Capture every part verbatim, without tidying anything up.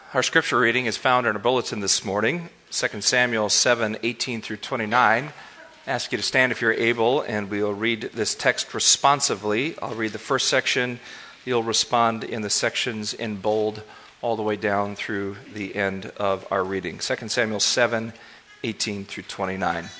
Our scripture reading is found in our bulletin this morning, Second Samuel seven, eighteen through twenty-nine. I ask you to stand if you're able, and we'll read this text responsively. I'll read the first section. You'll respond in the sections in bold all the way down through the end of our reading. Second Samuel seven, eighteen through twenty-nine.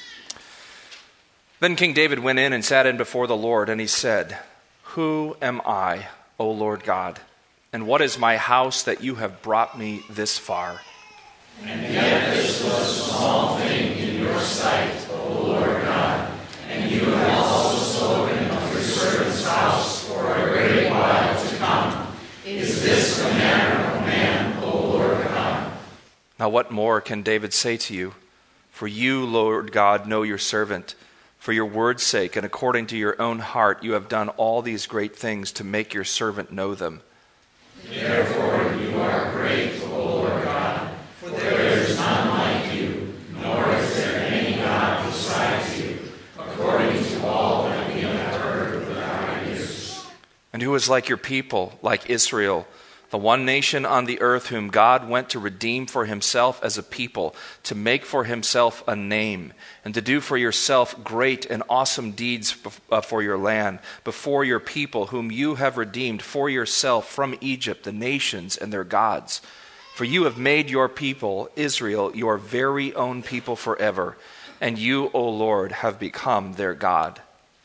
Then King David went in and sat in before the Lord, and he said, "Who am I, O Lord God? And what is my house that you have brought me this far?" And yet this was a small thing in your sight, O Lord God, and you have also spoken of your servant's house for a great while to come. Is this the manner of man, O Lord God? Now what more can David say to you? For you, Lord God, know your servant. For your word's sake and according to your own heart, you have done all these great things to make your servant know them. Therefore you are great, O Lord God, for there is none like you, nor is there any God besides you, according to all that we have heard with our ears. And who is like your people, like Israel, the one nation on the earth whom God went to redeem for himself as a people, to make for himself a name, and to do for yourself great and awesome deeds for your land, before your people whom you have redeemed for yourself from Egypt, the nations and their gods. For you have made your people, Israel, your very own people forever, and you, O Lord, have become their God.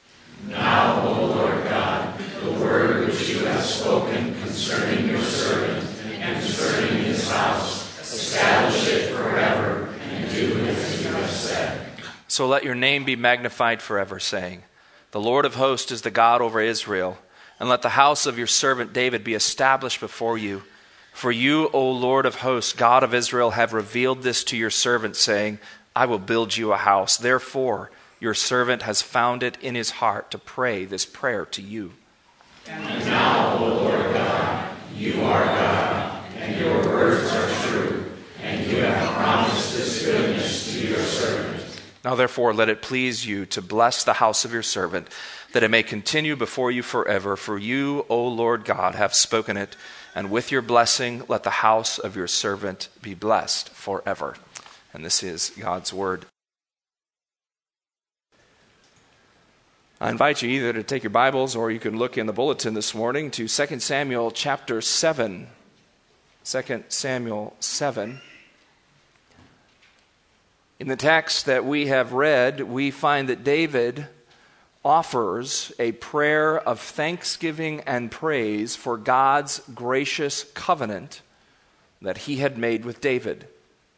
Now, O Lord God, the word which you have spoken concerning your servant and concerning his house, establish it forever and do as you have said. So let your name be magnified forever, saying, "The Lord of hosts is the God over Israel, and let the house of your servant David be established before you. For you, O Lord of hosts, God of Israel, have revealed this to your servant, saying, I will build you a house. Therefore, your servant has found it in his heart to pray this prayer to you." And now, O Lord God, you are God, and your words are true, and you have promised this goodness to your servant. Now therefore let it please you to bless the house of your servant, that it may continue before you forever. For you, O Lord God, have spoken it, and with your blessing let the house of your servant be blessed forever. And this is God's word. I invite you either to take your Bibles or you can look in the bulletin this morning to Second Samuel chapter seven. Second Samuel seven. In the text that we have read, we find that David offers a prayer of thanksgiving and praise for God's gracious covenant that he had made with David.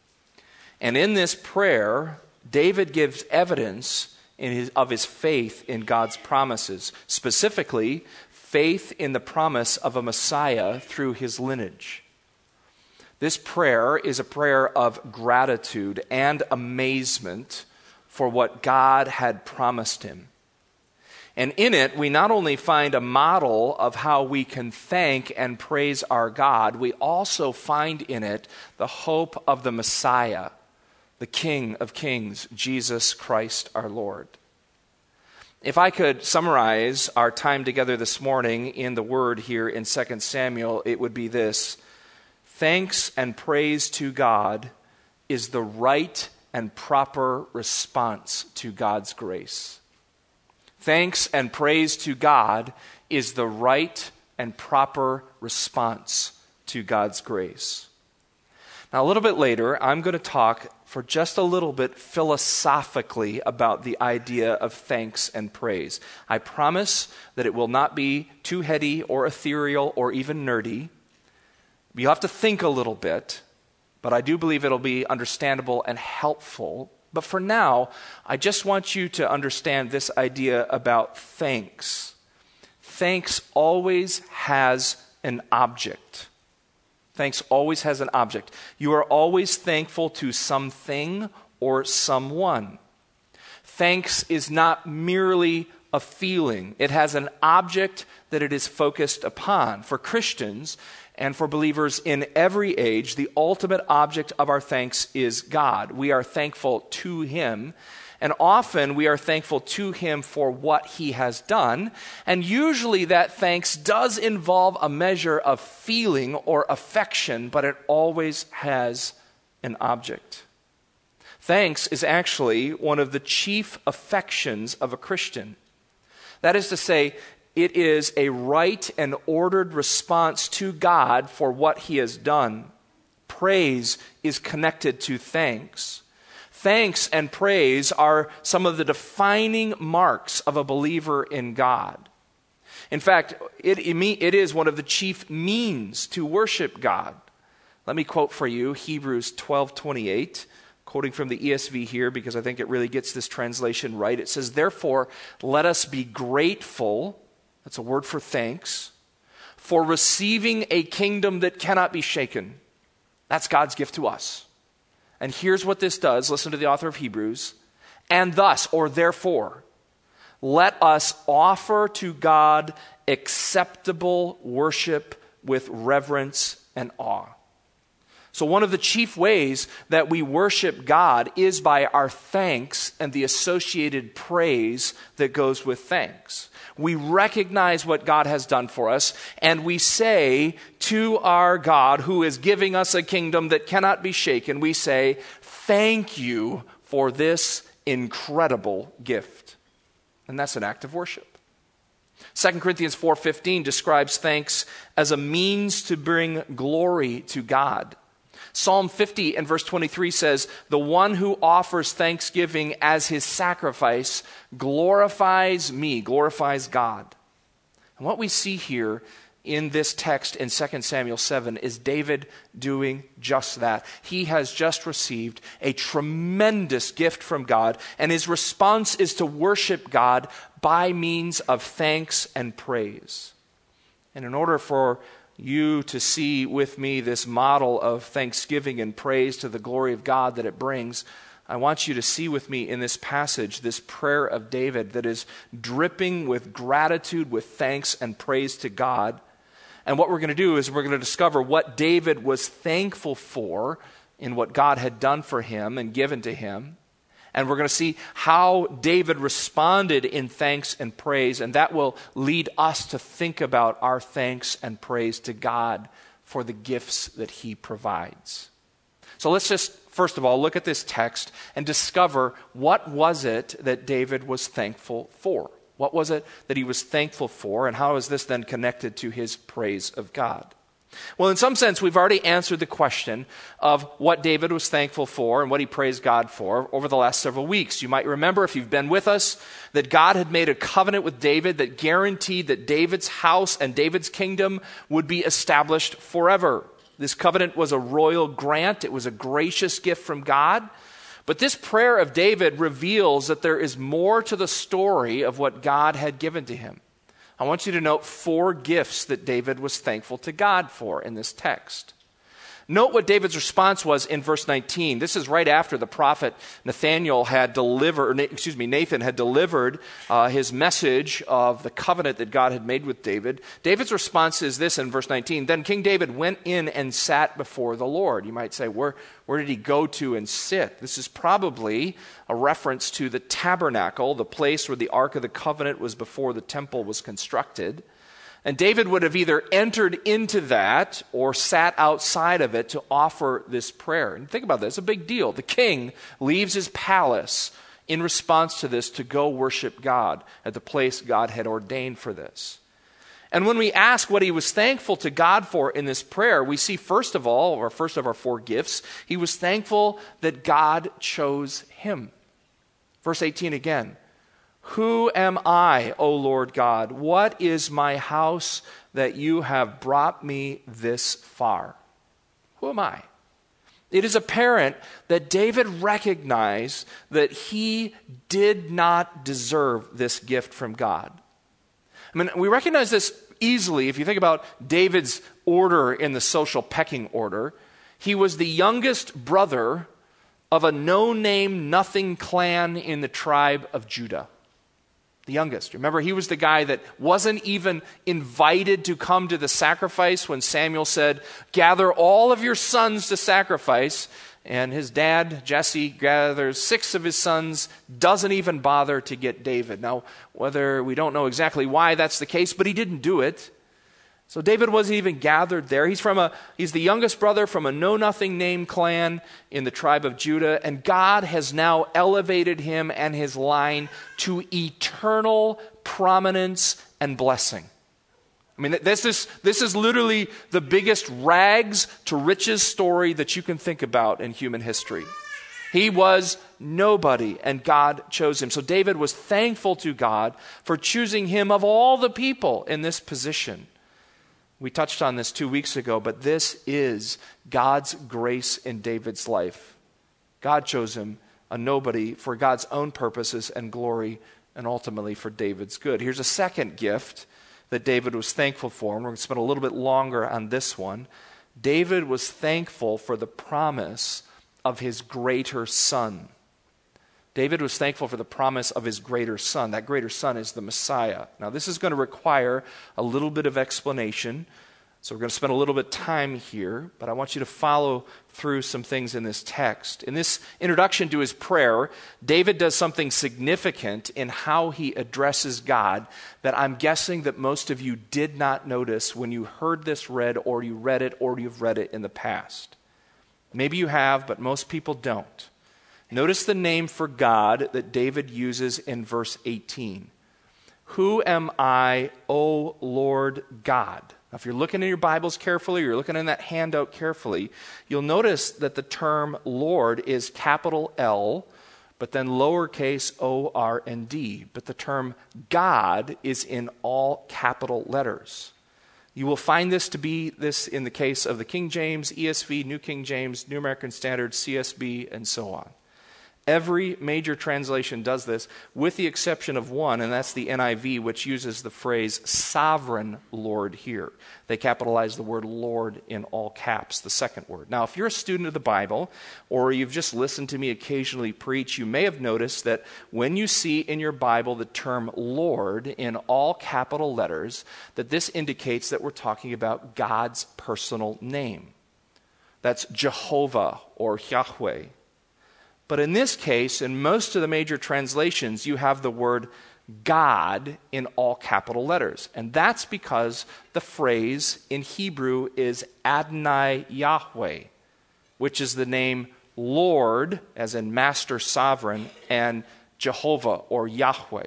And in this prayer, David gives evidence in his, of his faith in God's promises, specifically faith in the promise of a Messiah through his lineage. This prayer is a prayer of gratitude and amazement for what God had promised him. And in it, we not only find a model of how we can thank and praise our God, we also find in it the hope of the Messiah, the King of Kings, Jesus Christ our Lord. If I could summarize our time together this morning in the word here in Second Samuel, it would be this: thanks and praise to God is the right and proper response to God's grace. Thanks and praise to God is the right and proper response to God's grace. Now, a little bit later, I'm going to talk for just a little bit philosophically about the idea of thanks and praise. I promise that it will not be too heady or ethereal or even nerdy. You'll have to think a little bit, but I do believe it'll be understandable and helpful. But for now, I just want you to understand this idea about thanks. Thanks always has an object. Thanks always has an object. You are always thankful to something or someone. Thanks is not merely a feeling. It has an object that it is focused upon. For Christians and for believers in every age, the ultimate object of our thanks is God. We are thankful to Him, And often we are thankful to him for what he has done. And usually that thanks does involve a measure of feeling or affection, but it always has an object. Thanks is actually one of the chief affections of a Christian. That is to say, it is a right and ordered response to God for what he has done. Praise is connected to thanks. Thanks and praise are some of the defining marks of a believer in God. In fact, it, it is one of the chief means to worship God. Let me quote for you Hebrews twelve twenty-eight, quoting from the E S V here because I think it really gets this translation right. It says, "Therefore, let us be grateful," that's a word for thanks, "for receiving a kingdom that cannot be shaken." That's God's gift to us. And here's what this does. Listen to the author of Hebrews. "And thus," or therefore, "let us offer to God acceptable worship with reverence and awe." So one of the chief ways that we worship God is by our thanks and the associated praise that goes with thanks. We recognize what God has done for us, and we say to our God, who is giving us a kingdom that cannot be shaken, we say, "Thank you for this incredible gift." And that's an act of worship. Second Corinthians four fifteen describes thanks as a means to bring glory to God. Psalm fifty and verse twenty-three says, "The one who offers thanksgiving as his sacrifice glorifies me," glorifies God. And what we see here in this text in Second Samuel seven is David doing just that. He has just received a tremendous gift from God, and his response is to worship God by means of thanks and praise. And in order for you to see with me this model of thanksgiving and praise to the glory of God that it brings, I want you to see with me in this passage this prayer of David that is dripping with gratitude, with thanks and praise to God. And what we're going to do is we're going to discover what David was thankful for in what God had done for him and given to him. And we're going to see how David responded in thanks and praise, and that will lead us to think about our thanks and praise to God for the gifts that he provides. So let's just, first of all, look at this text and discover what was it that David was thankful for. What was it that he was thankful for, and how is this then connected to his praise of God? Well, in some sense, we've already answered the question of what David was thankful for and what he praised God for over the last several weeks. You might remember, if you've been with us, that God had made a covenant with David that guaranteed that David's house and David's kingdom would be established forever. This covenant was a royal grant. It was a gracious gift from God. But this prayer of David reveals that there is more to the story of what God had given to him. I want you to note four gifts that David was thankful to God for in this text. Note what David's response was in verse nineteen. This is right after the prophet Nathaniel had delivered, excuse me, Nathan had delivered uh, his message of the covenant that God had made with David. David's response is this in verse nineteen. "Then King David went in and sat before the Lord." You might say, where, where did he go to and sit? This is probably a reference to the tabernacle, the place where the Ark of the Covenant was before the temple was constructed. And David would have either entered into that or sat outside of it to offer this prayer. And think about this, it's a big deal. The king leaves his palace in response to this to go worship God at the place God had ordained for this. And when we ask what he was thankful to God for in this prayer, we see first of all, or first of our four gifts, he was thankful that God chose him. Verse eighteen again. "Who am I, O Lord God? What is my house that you have brought me this far?" Who am I? It is apparent that David recognized that he did not deserve this gift from God. I mean, we recognize this easily if you think about David's order in the social pecking order. He was the youngest brother of a no-name, nothing clan in the tribe of Judah. The youngest. Remember, he was the guy that wasn't even invited to come to the sacrifice when Samuel said, "Gather all of your sons to sacrifice." And his dad, Jesse, gathers six of his sons, doesn't even bother to get David. Now, whether we don't know exactly why that's the case, but he didn't do it. So David wasn't even gathered there. He's from a he's the youngest brother from a know-nothing name clan in the tribe of Judah, and God has now elevated him and his line to eternal prominence and blessing. I mean, this is this is literally the biggest rags to riches story that you can think about in human history. He was nobody, and God chose him. So David was thankful to God for choosing him of all the people in this position. We touched on this two weeks ago, but this is God's grace in David's life. God chose him, a nobody, for God's own purposes and glory, and ultimately for David's good. Here's a second gift that David was thankful for, and we're going to spend a little bit longer on this one. David was thankful for the promise of his greater son. David was thankful for the promise of his greater son. That greater son is the Messiah. Now, this is going to require a little bit of explanation, so we're going to spend a little bit of time here, but I want you to follow through some things in this text. In this introduction to his prayer, David does something significant in how he addresses God that I'm guessing that most of you did not notice when you heard this read, or you read it, or you've read it in the past. Maybe you have, but most people don't. Notice the name for God that David uses in verse eighteen. Who am I, O Lord God? Now, if you're looking in your Bibles carefully, or you're looking in that handout carefully, you'll notice that the term Lord is capital L, but then lowercase O R and D. But the term God is in all capital letters. You will find this to be this in the case of the King James, E S V, New King James, New American Standard, C S B, and so on. Every major translation does this, with the exception of one, and that's the N I V, which uses the phrase sovereign Lord here. They capitalize the word Lord in all caps, the second word. Now, if you're a student of the Bible, or you've just listened to me occasionally preach, you may have noticed that when you see in your Bible the term Lord in all capital letters, that this indicates that we're talking about God's personal name. That's Jehovah or Yahweh. But in this case, in most of the major translations, you have the word God in all capital letters. And that's because the phrase in Hebrew is Adonai Yahweh, which is the name Lord, as in Master Sovereign, and Jehovah or Yahweh.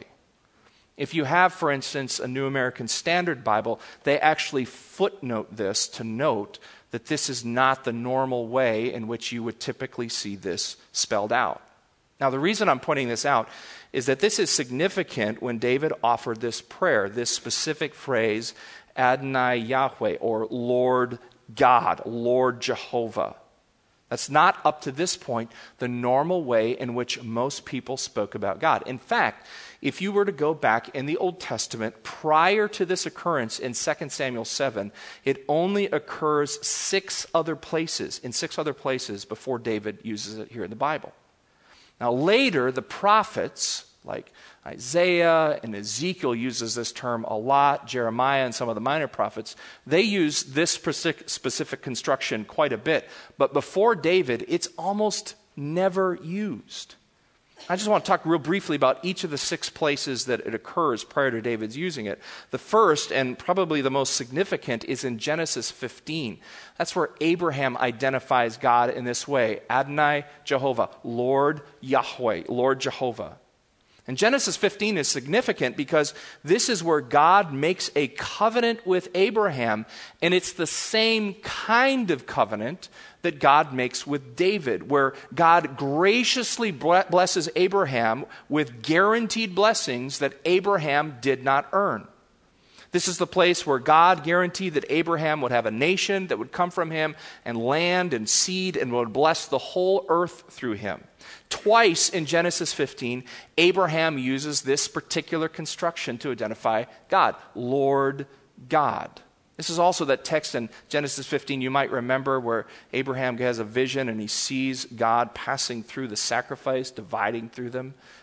If you have, for instance, a New American Standard Bible, they actually footnote this to note that this is not the normal way in which you would typically see this spelled out. Now, the reason I'm pointing this out is that this is significant when David offered this prayer, this specific phrase, Adonai Yahweh, or Lord God, Lord Jehovah. That's not, up to this point, the normal way in which most people spoke about God. In fact, if you were to go back in the Old Testament, prior to this occurrence in Second Samuel seven, it only occurs six other places, in six other places before David uses it here in the Bible. Now later, the prophets, like Isaiah and Ezekiel uses this term a lot, Jeremiah and some of the minor prophets, they use this specific, specific construction quite a bit. But before David, it's almost never used. I just want to talk real briefly about each of the six places that it occurs prior to David's using it. The first, and probably the most significant, is in Genesis fifteen. That's where Abraham identifies God in this way. Adonai Jehovah, Lord Yahweh, Lord Jehovah. And Genesis fifteen is significant because this is where God makes a covenant with Abraham, and it's the same kind of covenant that God makes with David, where God graciously blesses Abraham with guaranteed blessings that Abraham did not earn. This is the place where God guaranteed that Abraham would have a nation that would come from him, and land and seed, and would bless the whole earth through him. Twice in Genesis fifteen, Abraham uses this particular construction to identify God, Lord God. This is also that text in Genesis fifteen you might remember where Abraham has a vision and he sees God passing through the sacrifice, dividing through them.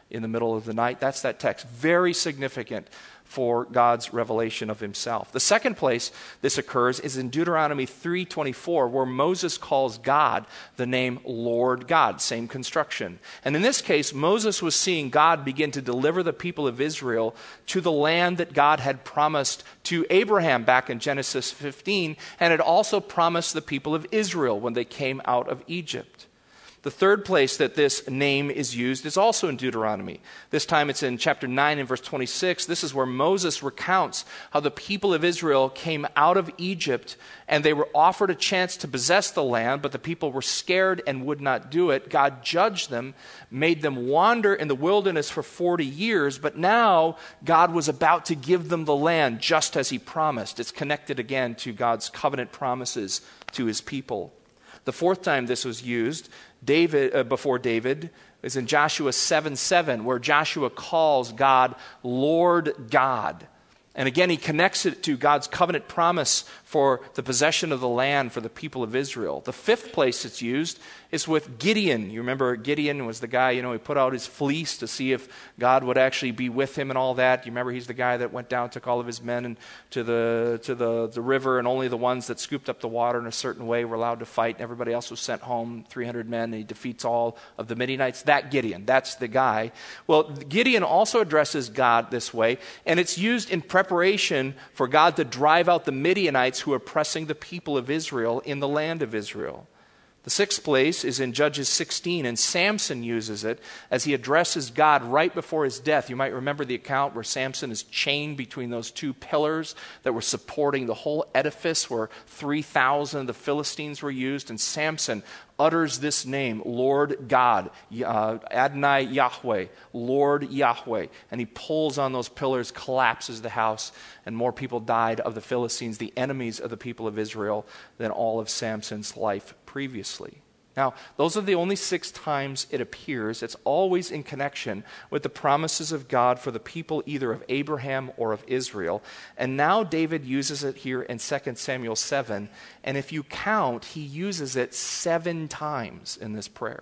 in the middle of the night. That's that text. Very significant for God's revelation of himself. The second place this occurs is in Deuteronomy three twenty-four, where Moses calls God the name Lord God, same construction. And in this case, Moses was seeing God begin to deliver the people of Israel to the land that God had promised to Abraham back in Genesis fifteen, and had also promised the people of Israel when they came out of Egypt. The third place that this name is used is also in Deuteronomy. This time it's in chapter nine and verse twenty-six. This is where Moses recounts how the people of Israel came out of Egypt and they were offered a chance to possess the land, but the people were scared and would not do it. God judged them, made them wander in the wilderness for forty years, but now God was about to give them the land just as he promised. It's connected again to God's covenant promises to his people. The fourth time this was used David uh, before David is in Joshua seven seven, where Joshua calls God Lord God. And again, he connects it to God's covenant promise for the possession of the land for the people of Israel. The fifth place it's used is with Gideon. You remember Gideon was the guy, you know, he put out his fleece to see if God would actually be with him and all that. You remember he's the guy that went down, took all of his men and to the to the, the river, and only the ones that scooped up the water in a certain way were allowed to fight. And everybody else was sent home, three hundred men, and he defeats all of the Midianites. That Gideon, that's the guy. Well, Gideon also addresses God this way, and it's used in preparation for God to drive out the Midianites who are oppressing the people of Israel in the land of Israel. The sixth place is in Judges sixteen, and Samson uses it as he addresses God right before his death. You might remember the account where Samson is chained between those two pillars that were supporting the whole edifice, where three thousand of the Philistines were used, and Samson utters this name, Lord God, uh, Adonai Yahweh, Lord Yahweh, and he pulls on those pillars, collapses the house, and more people died of the Philistines, the enemies of the people of Israel, than all of Samson's life previously. Now, those are the only six times it appears. It's always in connection with the promises of God for the people either of Abraham or of Israel. And now David uses it here in Second Samuel seven. And if you count, he uses it seven times in this prayer,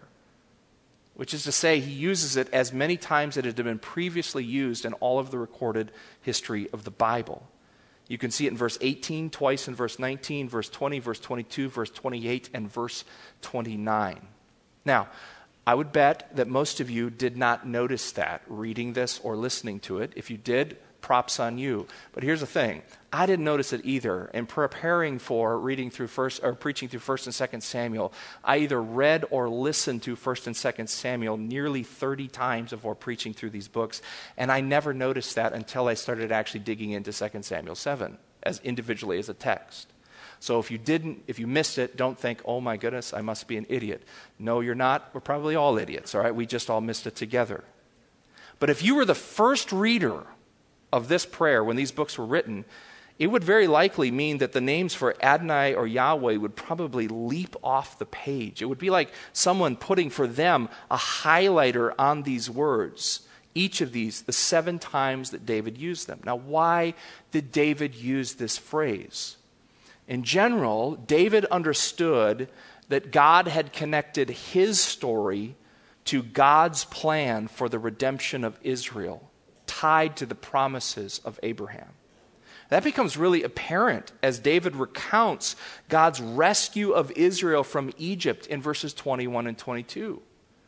which is to say he uses it as many times as it had been previously used in all of the recorded history of the Bible. You can see it in verse eighteen, twice in verse nineteen, verse twenty, verse twenty-two, verse twenty-eight, and verse twenty-nine. Now, I would bet that most of you did not notice that reading this or listening to it. If you did, props on you. But here's the thing. I didn't notice it either. In preparing for reading through first or preaching through First and Second Samuel, I either read or listened to First and Second Samuel nearly thirty times before preaching through these books, and I never noticed that until I started actually digging into Second Samuel seven as individually as a text. So if you didn't, if you missed it, don't think, oh my goodness, I must be an idiot. No, you're not. We're probably all idiots, all right? We just all missed it together. But if you were the first reader of this prayer when these books were written, it would very likely mean that the names for Adonai or Yahweh would probably leap off the page. It would be like someone putting for them a highlighter on these words, each of these, the seven times that David used them. Now, why did David use this phrase? In general, David understood that God had connected his story to God's plan for the redemption of Israel, tied to the promises of Abraham. That becomes really apparent as David recounts God's rescue of Israel from Egypt in verses twenty-one and twenty-two.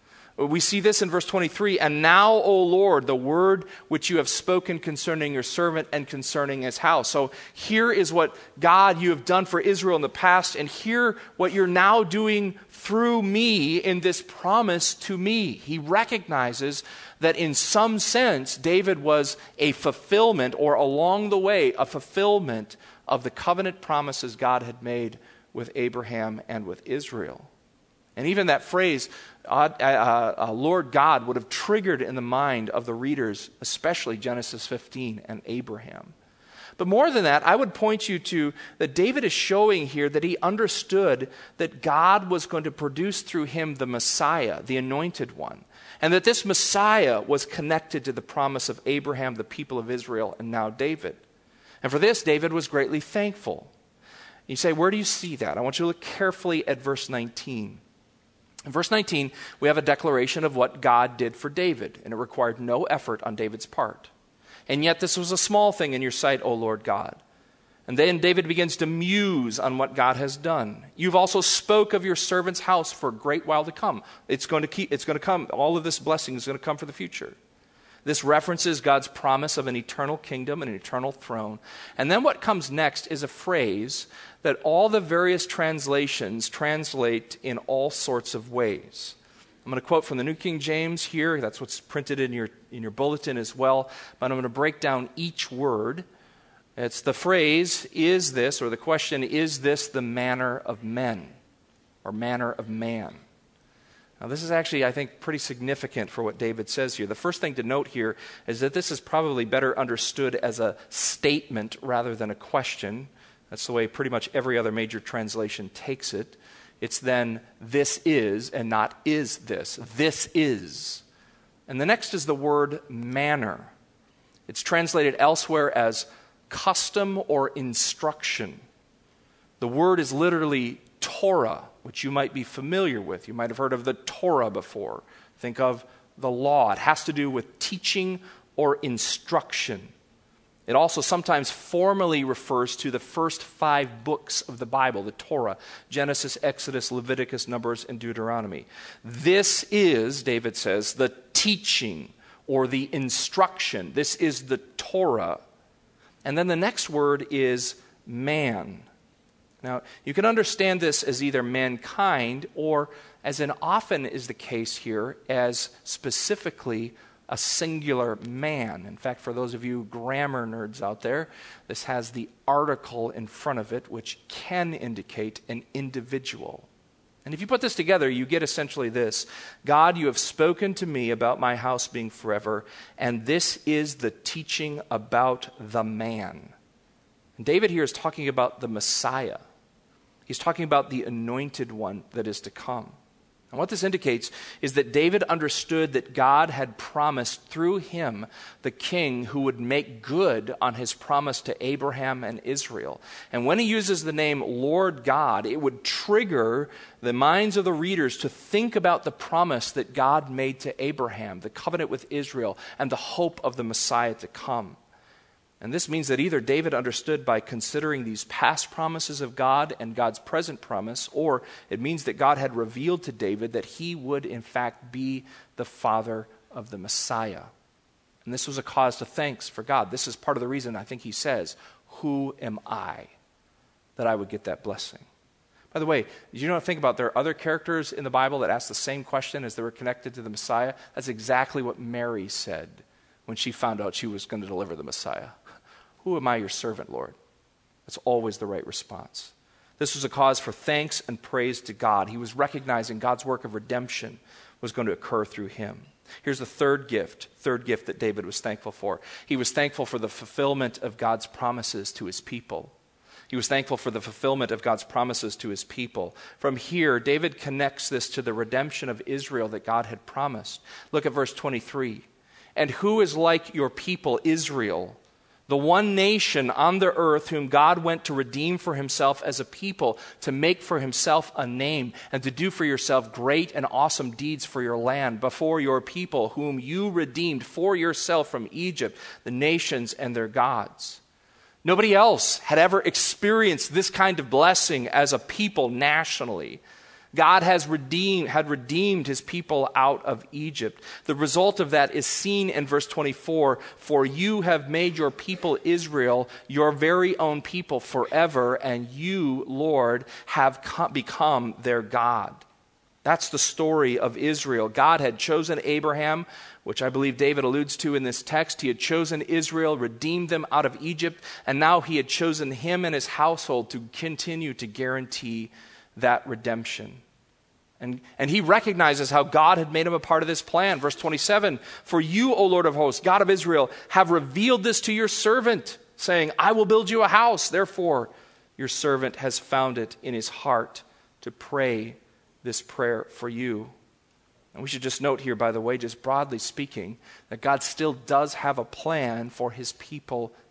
We see this in verse twenty-three, and now, O Lord, the word which you have spoken concerning your servant and concerning his house. So here is what God you have done for Israel in the past, and here what you're now doing through me in this promise to me. He recognizes that in some sense, David was a fulfillment, or along the way, a fulfillment of the covenant promises God had made with Abraham and with Israel. And even that phrase, uh, uh, uh, Lord God, would have triggered in the mind of the readers, especially Genesis fifteen and Abraham. But more than that, I would point you to that David is showing here that he understood that God was going to produce through him the Messiah, the anointed one, and that this Messiah was connected to the promise of Abraham, the people of Israel, and now David. And for this, David was greatly thankful. You say, where do you see that? I want you to look carefully at verse nineteen. In verse nineteen, we have a declaration of what God did for David, and it required no effort on David's part. And yet this was a small thing in your sight, O Lord God. And then David begins to muse on what God has done. You've also spoke of your servant's house for a great while to come. It's going to keep, it's going to come. All of this blessing is going to come for the future. This references God's promise of an eternal kingdom and an eternal throne. And then what comes next is a phrase that all the various translations translate in all sorts of ways. I'm going to quote from the New King James here. That's what's printed in your, in your bulletin as well. But I'm going to break down each word. It's the phrase, is this, or the question, is this the manner of men, or manner of man? Now this is actually, I think, pretty significant for what David says here. The first thing to note here is that this is probably better understood as a statement rather than a question. That's the way pretty much every other major translation takes it. It's then, this is, and not is this. This is. And the next is the word manner. It's translated elsewhere as custom or instruction. The word is literally Torah, which you might be familiar with. You might have heard of the Torah before. Think of the law. It has to do with teaching or instruction. It also sometimes formally refers to the first five books of the Bible, the Torah: Genesis, Exodus, Leviticus, Numbers, and Deuteronomy. This is, David says, the teaching or the instruction. This is the Torah. And then the next word is man. Now, you can understand this as either mankind or, as in often is the case here, as specifically a singular man. In fact, for those of you grammar nerds out there, this has the article in front of it, which can indicate an individual. And if you put this together, you get essentially this: God, you have spoken to me about my house being forever, and this is the teaching about the man. And David here is talking about the Messiah. He's talking about the anointed one that is to come. And what this indicates is that David understood that God had promised through him the king who would make good on his promise to Abraham and Israel. And when he uses the name Lord God, it would trigger the minds of the readers to think about the promise that God made to Abraham, the covenant with Israel, and the hope of the Messiah to come. And this means that either David understood by considering these past promises of God and God's present promise, or it means that God had revealed to David that he would in fact be the father of the Messiah. And this was a cause to thanks for God. This is part of the reason I think he says, "Who am I that I would get that blessing?" By the way, did you know, think about, there are other characters in the Bible that ask the same question as they were connected to the Messiah? That's exactly what Mary said when she found out she was going to deliver the Messiah. "Who am I, your servant, Lord?" That's always the right response. This was a cause for thanks and praise to God. He was recognizing God's work of redemption was going to occur through him. Here's the third gift, third gift that David was thankful for. He was thankful for the fulfillment of God's promises to his people. He was thankful for the fulfillment of God's promises to his people. From here, David connects this to the redemption of Israel that God had promised. Look at verse twenty-three. "And who is like your people, Israel, the one nation on the earth whom God went to redeem for himself as a people, to make for himself a name, and to do for yourself great and awesome deeds for your land, before your people, whom you redeemed for yourself from Egypt, the nations and their gods." Nobody else had ever experienced this kind of blessing as a people nationally. God has redeemed, had redeemed his people out of Egypt. The result of that is seen in verse twenty-four. "For you have made your people Israel your very own people forever, and you, Lord, have become their God." That's the story of Israel. God had chosen Abraham, which I believe David alludes to in this text. He had chosen Israel, redeemed them out of Egypt, and now he had chosen him and his household to continue to guarantee that redemption. And, and he recognizes how God had made him a part of this plan. Verse twenty-seven, "For you, O Lord of hosts, God of Israel, have revealed this to your servant, saying, I will build you a house. Therefore, your servant has found it in his heart to pray this prayer for you." And we should just note here, by the way, just broadly speaking, that God still does have a plan for his people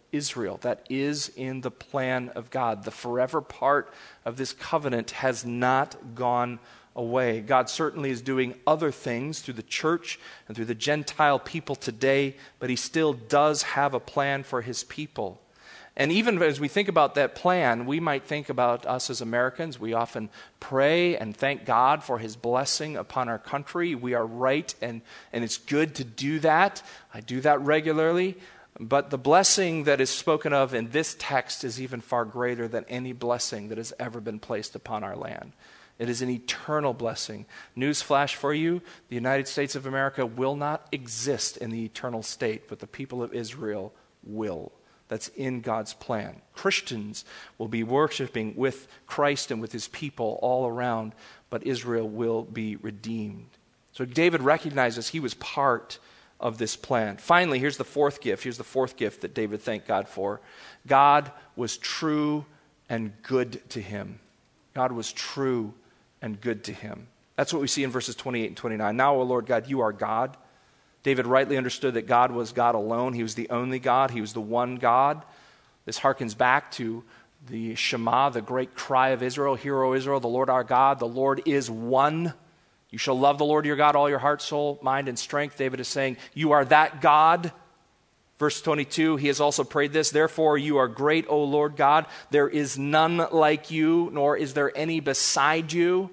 Israel. That is in the plan of God. The forever part of this covenant has not gone away. God certainly is doing other things through the church and through the Gentile people today, but he still does have a plan for his people. And even as we think about that plan, we might think about us as Americans. We often pray and thank God for his blessing upon our country. We are right, and, and it's good to do that. I do that regularly. But the blessing that is spoken of in this text is even far greater than any blessing that has ever been placed upon our land. It is an eternal blessing. Newsflash for you, the United States of America will not exist in the eternal state, but the people of Israel will. That's in God's plan. Christians will be worshiping with Christ and with his people all around, but Israel will be redeemed. So David recognizes he was part of this plan. Finally, here's the fourth gift. Here's the fourth gift that David thanked God for. God was true and good to him. God was true and good to him. That's what we see in verses twenty-eight and twenty-nine. Now, O Lord God, you are God. David rightly understood that God was God alone. He was the only God. He was the one God. This harkens back to the Shema, the great cry of Israel. Hear, O Israel, the Lord our God, the Lord is one. You shall love the Lord your God, all your heart, soul, mind, and strength. David is saying, you are that God. Verse twenty-two, he has also prayed this, therefore you are great, O Lord God. There is none like you, nor is there any beside you.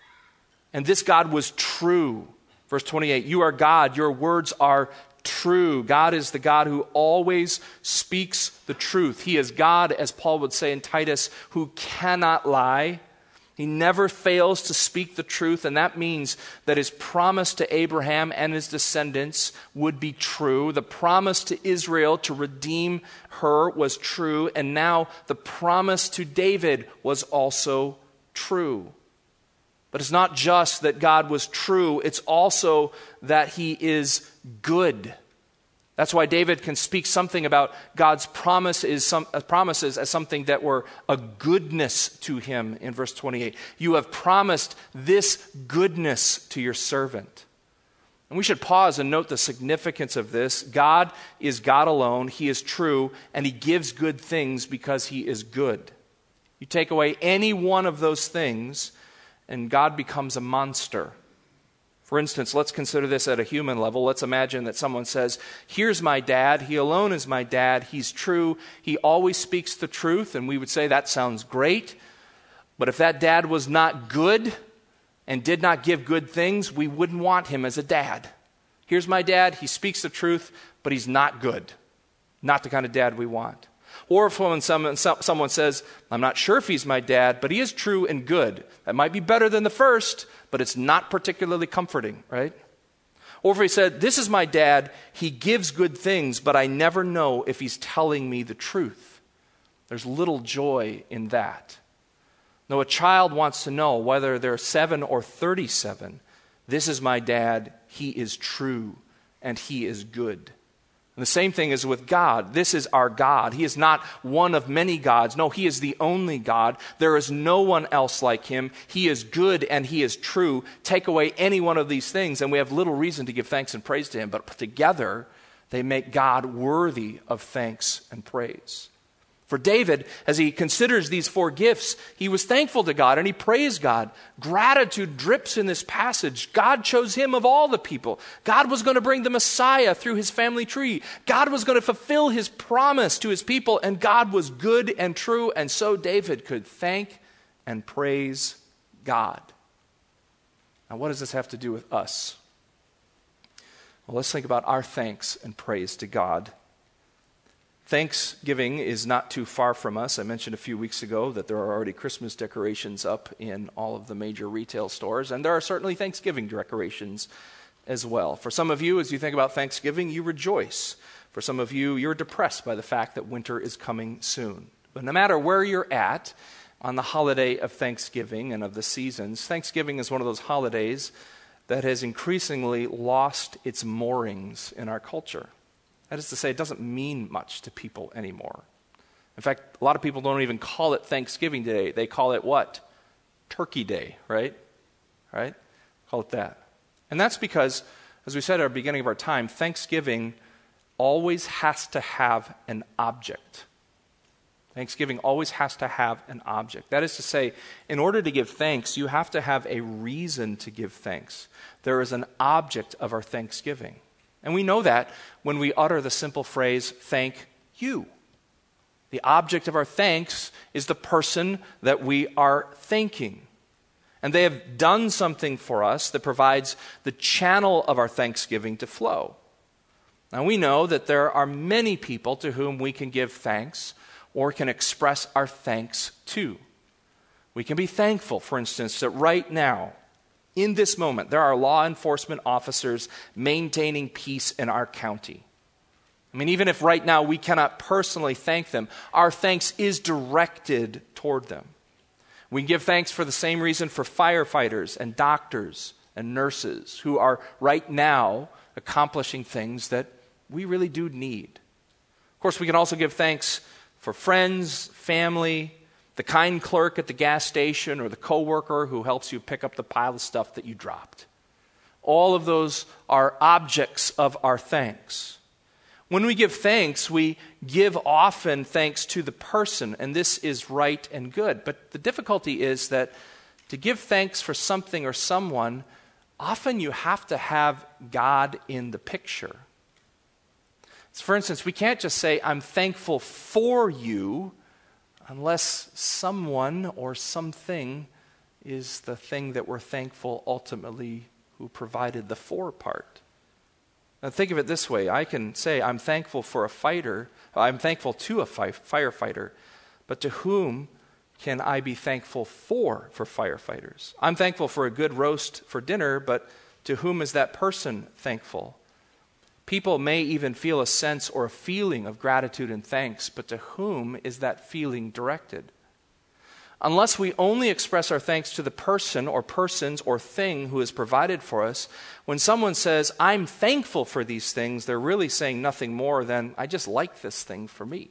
And this God was true. Verse twenty-eight, you are God, your words are true. God is the God who always speaks the truth. He is God, as Paul would say in Titus, who cannot lie. He never fails to speak the truth, and that means that his promise to Abraham and his descendants would be true. The promise to Israel to redeem her was true, and now the promise to David was also true. But it's not just that God was true, it's also that he is good. That's why David can speak something about God's promise is some, uh, promises as something that were a goodness to him in verse twenty-eight. You have promised this goodness to your servant. And we should pause and note the significance of this. God is God alone. He is true, and he gives good things because he is good. You take away any one of those things, and God becomes a monster. For instance, let's consider this at a human level. Let's imagine that someone says, here's my dad. He alone is my dad. He's true. He always speaks the truth. And we would say that sounds great. But if that dad was not good and did not give good things, we wouldn't want him as a dad. Here's my dad. He speaks the truth, but he's not good. Not the kind of dad we want. Or if when someone, someone says, I'm not sure if he's my dad, but he is true and good. That might be better than the first, but it's not particularly comforting, right? Or if he said, this is my dad, he gives good things, but I never know if he's telling me the truth. There's little joy in that. No, a child wants to know whether they're seven or thirty-seven. This is my dad, he is true, and he is good. And the same thing is with God. This is our God. He is not one of many gods. No, he is the only God. There is no one else like him. He is good and he is true. Take away any one of these things and we have little reason to give thanks and praise to him. But together, they make God worthy of thanks and praise. For David, as he considers these four gifts, he was thankful to God and he praised God. Gratitude drips in this passage. God chose him of all the people. God was going to bring the Messiah through his family tree. God was going to fulfill his promise to his people, and God was good and true, and so David could thank and praise God. Now, what does this have to do with us? Well, let's think about our thanks and praise to God. Thanksgiving is not too far from us. I mentioned a few weeks ago that there are already Christmas decorations up in all of the major retail stores, and there are certainly Thanksgiving decorations as well. For some of you, as you think about Thanksgiving, you rejoice. For some of you, you're depressed by the fact that winter is coming soon. But no matter where you're at on the holiday of Thanksgiving and of the seasons, Thanksgiving is one of those holidays that has increasingly lost its moorings in our culture. That is to say, it doesn't mean much to people anymore. In fact, a lot of people don't even call it Thanksgiving Day. They call it what? Turkey Day, right? Right? Call it that. And that's because, as we said at the beginning of our time, Thanksgiving always has to have an object. Thanksgiving always has to have an object. That is to say, in order to give thanks, you have to have a reason to give thanks. There is an object of our thanksgiving. And we know that when we utter the simple phrase, thank you. The object of our thanks is the person that we are thanking. And they have done something for us that provides the channel of our thanksgiving to flow. Now we know that there are many people to whom we can give thanks or can express our thanks to. We can be thankful, for instance, that right now, in this moment, there are law enforcement officers maintaining peace in our county. I mean, even if right now we cannot personally thank them, our thanks is directed toward them. We give thanks for the same reason for firefighters and doctors and nurses who are right now accomplishing things that we really do need. Of course, we can also give thanks for friends, family, the kind clerk at the gas station, or the coworker who helps you pick up the pile of stuff that you dropped. All of those are objects of our thanks. When we give thanks, we give often thanks to the person, and this is right and good. But the difficulty is that to give thanks for something or someone, often you have to have God in the picture. So for instance, we can't just say, I'm thankful for you, unless someone or something is the thing that we're thankful ultimately who provided the for part. Now think of it this way. I can say I'm thankful for a fighter. I'm thankful to a fi- firefighter. But to whom can I be thankful for for firefighters? I'm thankful for a good roast for dinner, but to whom is that person thankful? People may even feel a sense or a feeling of gratitude and thanks, but to whom is that feeling directed? Unless we only express our thanks to the person or persons or thing who has provided for us, when someone says, I'm thankful for these things, they're really saying nothing more than, I just like this thing for me.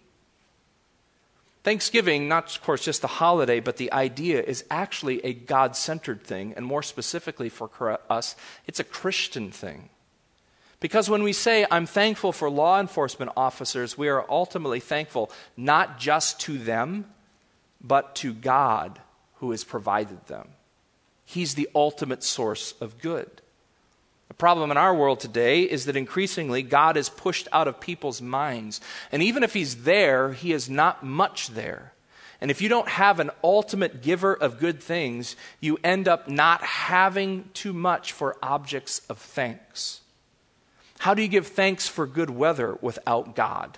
Thanksgiving, not of course just the holiday, but the idea is actually a God-centered thing, and more specifically for us, it's a Christian thing. Because when we say, I'm thankful for law enforcement officers, we are ultimately thankful not just to them, but to God who has provided them. He's the ultimate source of good. The problem in our world today is that increasingly God is pushed out of people's minds. And even if he's there, he is not much there. And if you don't have an ultimate giver of good things, you end up not having too much for objects of thanks. How do you give thanks for good weather without God?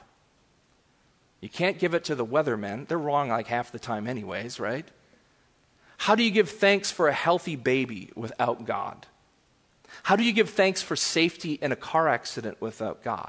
You can't give it to the weathermen. They're wrong like half the time anyways, right? How do you give thanks for a healthy baby without God? How do you give thanks for safety in a car accident without God?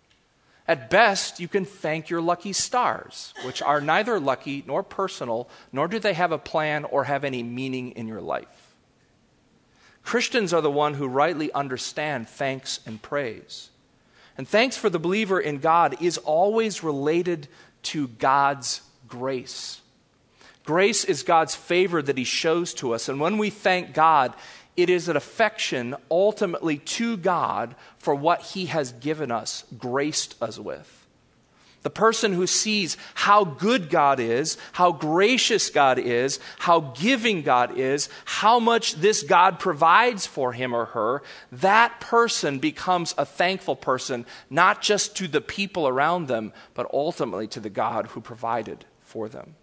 At best, you can thank your lucky stars, which are neither lucky nor personal, nor do they have a plan or have any meaning in your life. Christians are the one who rightly understand thanks and praise. And thanks for the believer in God is always related to God's grace. Grace is God's favor that he shows to us. And when we thank God, it is an affection ultimately to God for what he has given us, graced us with. The person who sees how good God is, how gracious God is, how giving God is, how much this God provides for him or her, that person becomes a thankful person, not just to the people around them, but ultimately to the God who provided for them.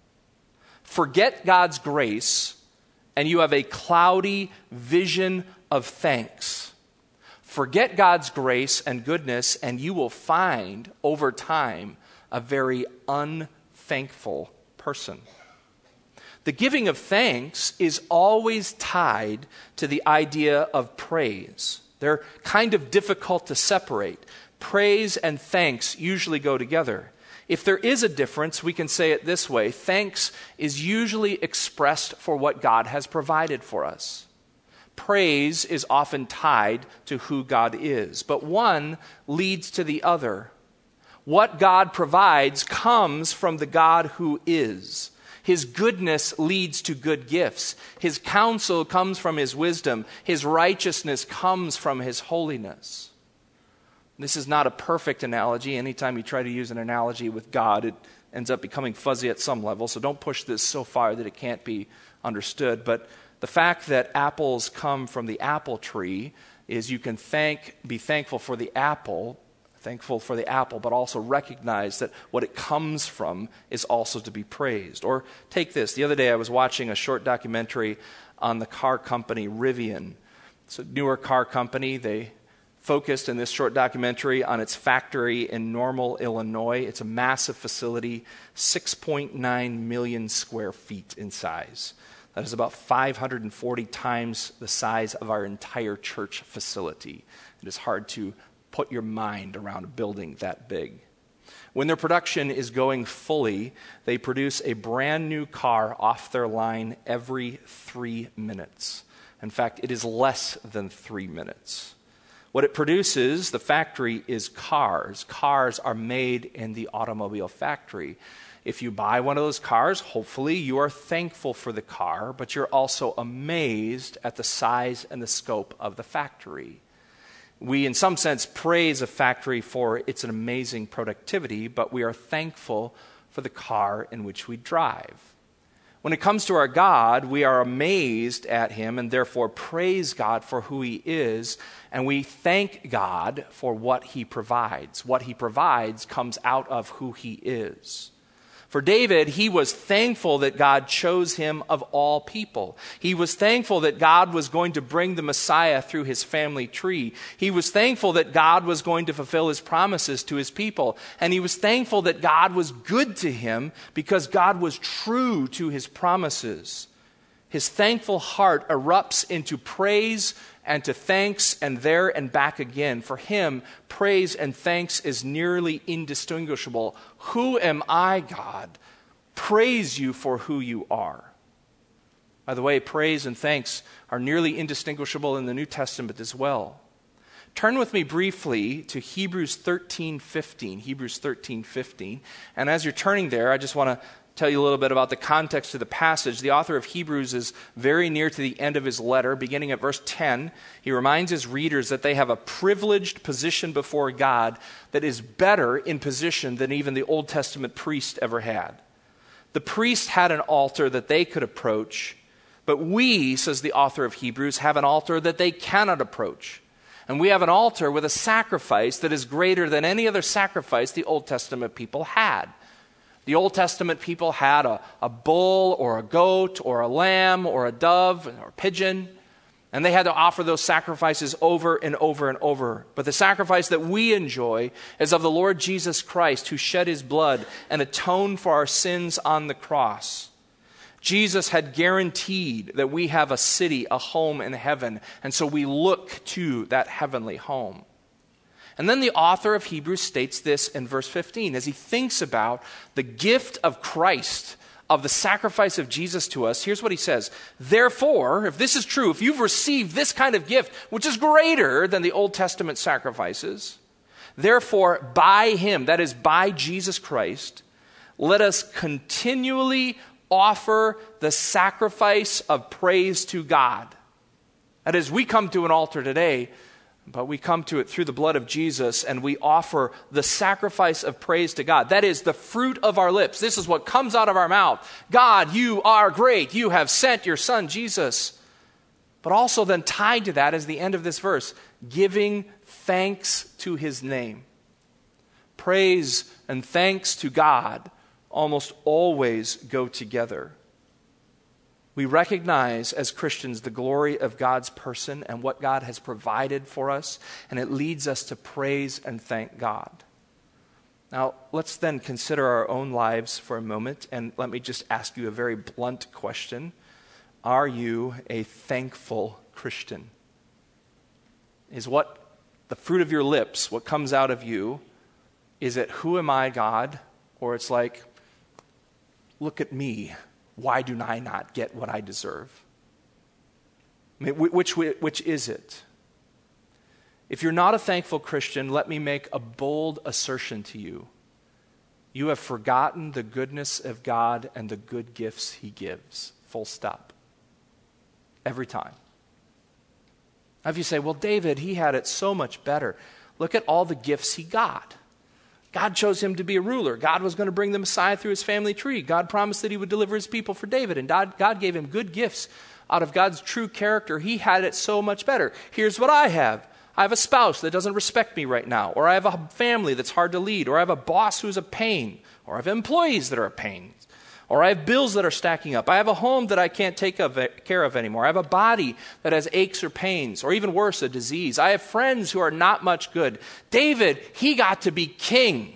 Forget God's grace, and you have a cloudy vision of thanks. Forget God's grace and goodness, and you will find over time a very unthankful person. The giving of thanks is always tied to the idea of praise. They're kind of difficult to separate. Praise and thanks usually go together. If there is a difference, we can say it this way. Thanks is usually expressed for what God has provided for us. Praise is often tied to who God is, but one leads to the other. What God provides comes from the God who is. His goodness leads to good gifts. His counsel comes from his wisdom. His righteousness comes from his holiness. This is not a perfect analogy. Anytime you try to use an analogy with God, it ends up becoming fuzzy at some level. So don't push this so far that it can't be understood. But the fact that apples come from the apple tree is you can thank, be thankful for the apple, thankful for the apple, but also recognize that what it comes from is also to be praised. Or take this. The other day I was watching a short documentary on the car company Rivian. It's a newer car company. They focused in this short documentary on its factory in Normal, Illinois. It's a massive facility, six point nine million square feet in size. That is about five hundred forty times the size of our entire church facility. It is hard to put your mind around a building that big. When their production is going fully, they produce a brand new car off their line every three minutes. In fact, it is less than three minutes. What it produces, the factory, is cars. Cars are made in the automobile factory. If you buy one of those cars, hopefully you are thankful for the car, but you're also amazed at the size and the scope of the factory. We, in some sense, praise a factory for its amazing productivity, but we are thankful for the car in which we drive. When it comes to our God, we are amazed at him and therefore praise God for who he is, and we thank God for what he provides. What he provides comes out of who he is. For David, he was thankful that God chose him of all people. He was thankful that God was going to bring the Messiah through his family tree. He was thankful that God was going to fulfill his promises to his people. And he was thankful that God was good to him because God was true to his promises. His thankful heart erupts into praise and to thanks and there and back again. For him, praise and thanks is nearly indistinguishable. Who am I, God? Praise you for who you are. By the way, praise and thanks are nearly indistinguishable in the New Testament as well. Turn with me briefly to Hebrews thirteen fifteen. Hebrews thirteen fifteen. And as you're turning there, I just want to tell you a little bit about the context of the passage. The author of Hebrews is very near to the end of his letter, beginning at verse ten. He reminds his readers that they have a privileged position before God that is better in position than even the Old Testament priest ever had. The priest had an altar that they could approach, but we, says the author of Hebrews, have an altar that they cannot approach. And we have an altar with a sacrifice that is greater than any other sacrifice the Old Testament people had. The Old Testament people had a, a bull or a goat or a lamb or a dove or a pigeon, and they had to offer those sacrifices over and over and over. But the sacrifice that we enjoy is of the Lord Jesus Christ, who shed his blood and atoned for our sins on the cross. Jesus had guaranteed that we have a city, a home in heaven, and so we look to that heavenly home. And then the author of Hebrews states this in verse fifteen as he thinks about the gift of Christ, of the sacrifice of Jesus to us. Here's what he says. Therefore, if this is true, if you've received this kind of gift, which is greater than the Old Testament sacrifices, therefore by him, that is by Jesus Christ, let us continually offer the sacrifice of praise to God. That is, we come to an altar today, but we come to it through the blood of Jesus, and we offer the sacrifice of praise to God. That is the fruit of our lips. This is what comes out of our mouth. God, you are great. You have sent your son, Jesus. But also then tied to that is the end of this verse, giving thanks to his name. Praise and thanks to God almost always go together. We recognize as Christians the glory of God's person and what God has provided for us, and it leads us to praise and thank God. Now, let's then consider our own lives for a moment, and let me just ask you a very blunt question. Are you a thankful Christian? Is what the fruit of your lips, what comes out of you, is it, who am I, God? Or it's like, look at me. Why do I not get what I deserve? I mean, which, which is it? If you're not a thankful Christian, let me make a bold assertion to you. You have forgotten the goodness of God and the good gifts he gives. Full stop. Every time. Now if you say, well, David, he had it so much better. look at all the gifts he got. God chose him to be a ruler. God was going to bring the Messiah through his family tree. God promised that he would deliver his people for David. And God, God gave him good gifts out of God's true character. He had it so much better. Here's what I have. I have a spouse that doesn't respect me right now. Or I have a family that's hard to lead. Or I have a boss who's a pain. Or I have employees that are a pain. Or I have bills that are stacking up. I have a home that I can't take of, care of anymore. I have a body that has aches or pains, or even worse, a disease. I have friends who are not much good. David, he got to be king.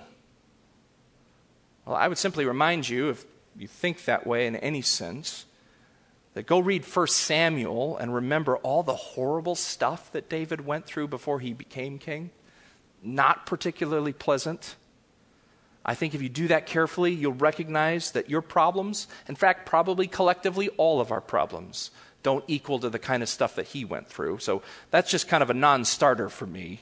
Well, I would simply remind you, if you think that way in any sense, that go read First Samuel and remember all the horrible stuff that David went through before he became king. Not particularly pleasant. I think if you do that carefully, you'll recognize that your problems, in fact, probably collectively all of our problems, don't equal to the kind of stuff that he went through. So that's just kind of a non-starter for me.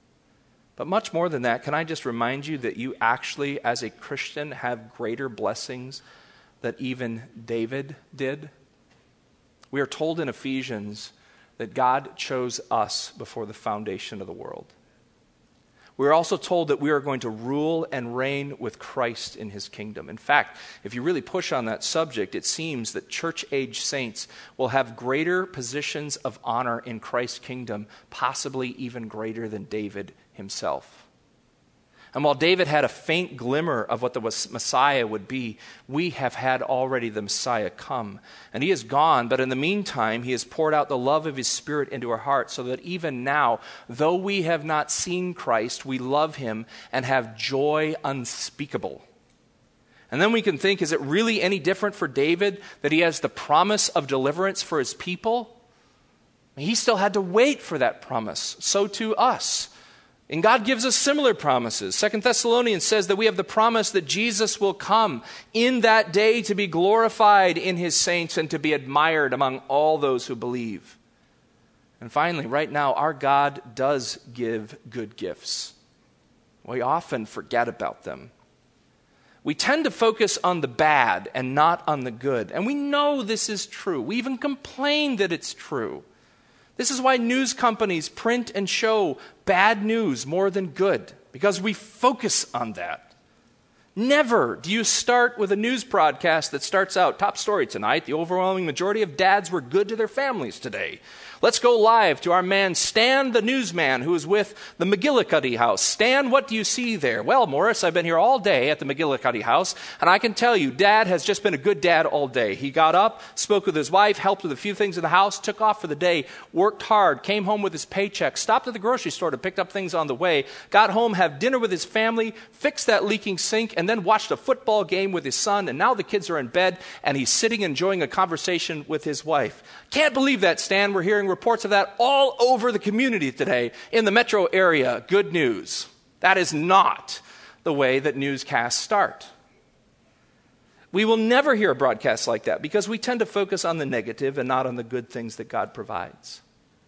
But much more than that, can I just remind you that you actually, as a Christian, have greater blessings than even David did? We are told in Ephesians that God chose us before the foundation of the world. We're also told that we are going to rule and reign with Christ in his kingdom. In fact, if you really push on that subject, it seems that church-age saints will have greater positions of honor in Christ's kingdom, possibly even greater than David himself. And while David had a faint glimmer of what the Messiah would be, we have had already the Messiah come. And he is gone, but in the meantime, he has poured out the love of his Spirit into our hearts, so that even now, though we have not seen Christ, we love him and have joy unspeakable. And then we can think, is it really any different for David that he has the promise of deliverance for his people? He still had to wait for that promise. So too us. And God gives us similar promises. Second Thessalonians says that we have the promise that Jesus will come in that day to be glorified in his saints and to be admired among all those who believe. And finally, right now, our God does give good gifts. We often forget about them. We tend to focus on the bad and not on the good. And we know this is true. We even complain that it's true. This is why news companies print and show bad news more than good, because we focus on that. Never do you start with a news broadcast that starts out, top story tonight, the overwhelming majority of dads were good to their families today. Let's go live to our man Stan the newsman who is with the McGillicuddy house. Stan, what do you see there? Well, Morris, I've been here all day at the McGillicuddy house, and I can tell you, Dad has just been a good dad all day. He got up, spoke with his wife, helped with a few things in the house, took off for the day, worked hard, came home with his paycheck, stopped at the grocery store to pick up things on the way, got home, had dinner with his family, fixed that leaking sink, and then watched a football game with his son, and now the kids are in bed, and he's sitting enjoying a conversation with his wife. Can't believe that, Stan. We're hearing reports of that all over the community today in the metro area. Good news. That is not the way that newscasts start. We will never hear a broadcast like that because we tend to focus on the negative and not on the good things that God provides.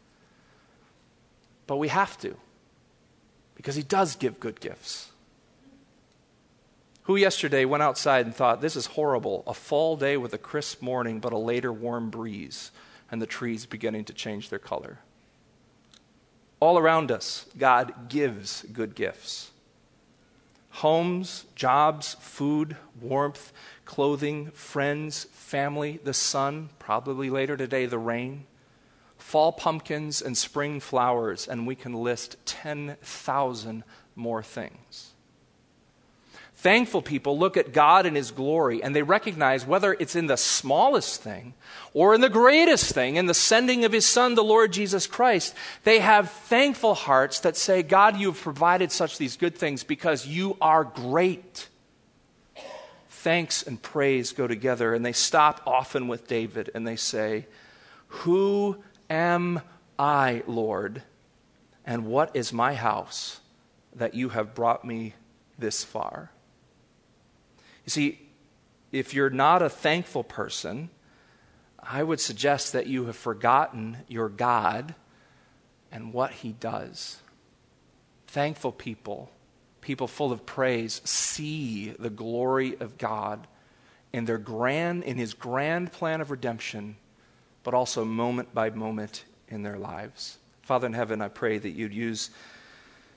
But we have to, because he does give good gifts. Who yesterday went outside and thought, this is horrible, a fall day with a crisp morning but a later warm breeze, and the trees beginning to change their color? All around us, God gives good gifts. Homes, jobs, food, warmth, clothing, friends, family, the sun, probably later today the rain, fall pumpkins and spring flowers, and we can list ten thousand more things. Thankful people look at God and his glory, and they recognize whether it's in the smallest thing or in the greatest thing, in the sending of his Son, the Lord Jesus Christ, they have thankful hearts that say, God, you have provided such these good things because you are great. Thanks and praise go together, and they stop often with David, and they say, who am I, Lord, and what is my house that you have brought me this far? You see, if you're not a thankful person, I would suggest that you have forgotten your God and what he does. Thankful people, people full of praise, see the glory of God in their grand, in his grand plan of redemption, but also moment by moment in their lives. Father in heaven, I pray that you'd use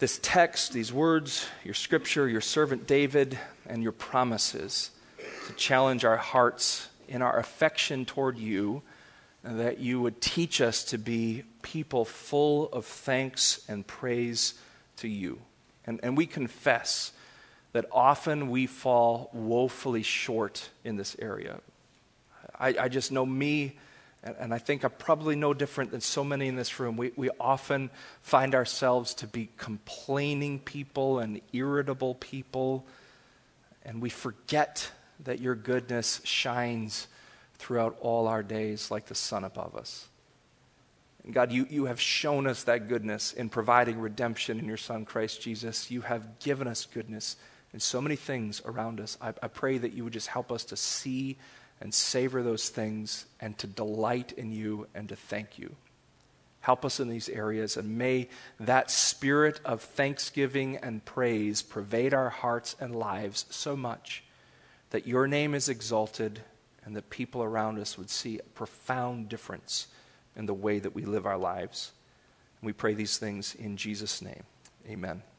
this text, these words, your scripture, your servant David, and your promises to challenge our hearts in our affection toward you, and that you would teach us to be people full of thanks and praise to you. And, and we confess that often we fall woefully short in this area. I, I just know me, and, and I think I'm probably no different than so many in this room. We, we often find ourselves to be complaining people and irritable people, and we forget that your goodness shines throughout all our days like the sun above us. And God, you, you have shown us that goodness in providing redemption in your Son, Christ Jesus. You have given us goodness in so many things around us. I, I pray that you would just help us to see and savor those things and to delight in you and to thank you. Help us in these areas, and may that spirit of thanksgiving and praise pervade our hearts and lives so much that your name is exalted and that people around us would see a profound difference in the way that we live our lives. And we pray these things in Jesus' name. Amen.